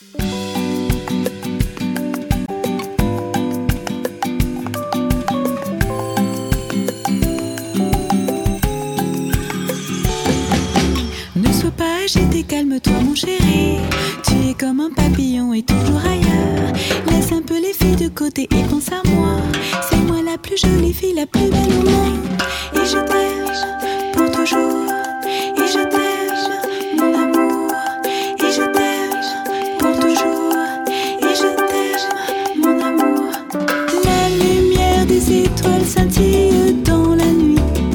Ne sois pas agité, calme-toi mon chéri. Tu es comme un papillon et toujours ailleurs. Laisse un peu les filles de côté et pense à moi. C'est moi la plus jolie fille, la plus belle au monde. Et je t'aime pour toujours. Et je t'aime mon amour. Et je t'aime pour toujours. Et je t'aime mon amour. La lumière des étoiles scintille dans la nuit.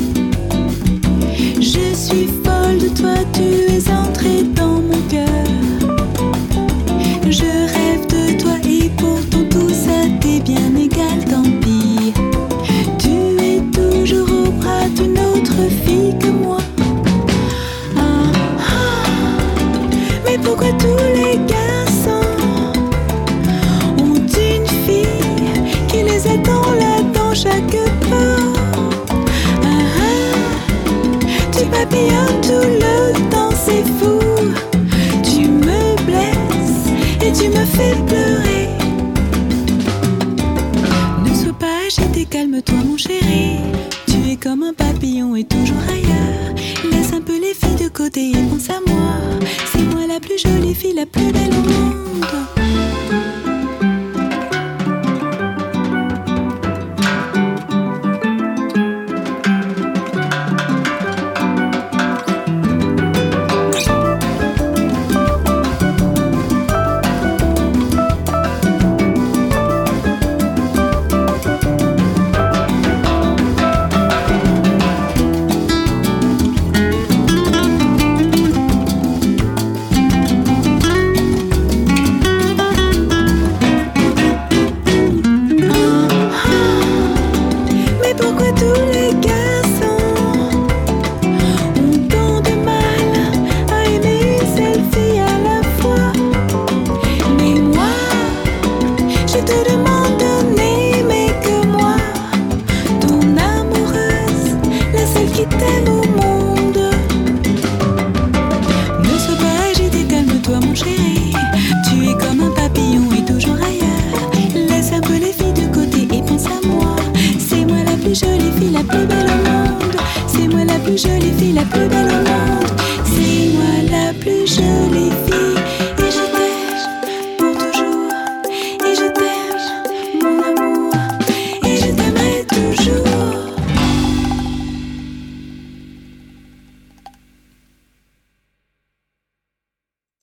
Je suis folle de toi, tu es entré dans mon cœur. Je rêve de toi et pourtant tout ça t'est bien égal, tant pis. Tu es toujours au bras d'une autre fille que moi. Ah, ah. Mais pourquoi tous les garçons ont une fille qui les attend là dans chaque pas? Ah, ah. Tu papillonnes tout le temps, c'est fou. Tu me blesses et tu me fais pleurer. Ne sois pas agité, calme-toi mon chéri. Tu es comme un papillon et toujours ailleurs. Laisse un peu les filles de côté et pense à moi. C'est moi la plus jolie fille, la plus belle au monde.